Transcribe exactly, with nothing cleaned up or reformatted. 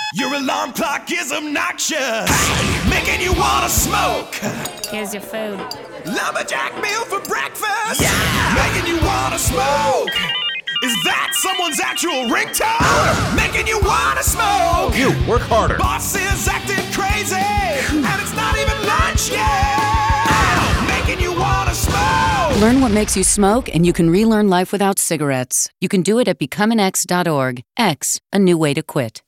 Your alarm clock is obnoxious, making you wanna smoke. Here's your food. Lumberjack meal for breakfast, yeah, making you wanna smoke. Is that someone's actual ringtone? Making you wanna smoke. You, work harder. Boss is acting crazy, and it's not even lunch yet. Making you wanna smoke. Learn what makes you smoke, and you can relearn life without cigarettes. You can do it at become an x dot org. X, a new way to quit.